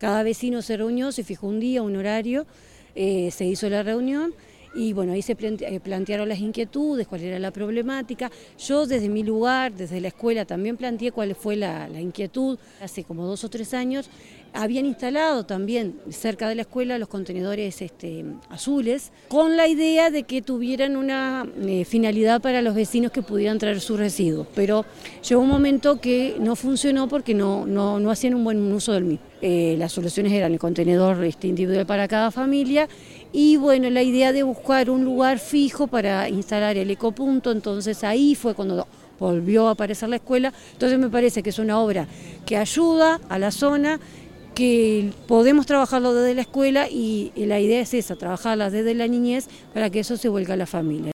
Cada vecino se reunió, se fijó un día, un horario, se hizo la reunión. Y bueno, ahí se plantearon las inquietudes, cuál era la problemática. Yo desde mi lugar, desde la escuela, también planteé cuál fue la inquietud. Hace como 2 o 3 años habían instalado también cerca de la escuela los contenedores azules, con la idea de que tuvieran una finalidad para los vecinos que pudieran traer sus residuos. Pero llegó un momento que no funcionó porque no hacían un buen uso del mismo. Las soluciones eran el contenedor individual para cada familia y bueno, la idea de buscar un lugar fijo para instalar el ecopunto, entonces ahí fue cuando volvió a aparecer la escuela. Entonces me parece que es una obra que ayuda a la zona, que podemos trabajarlo desde la escuela y la idea es esa, trabajarla desde la niñez para que eso se vuelva a la familia.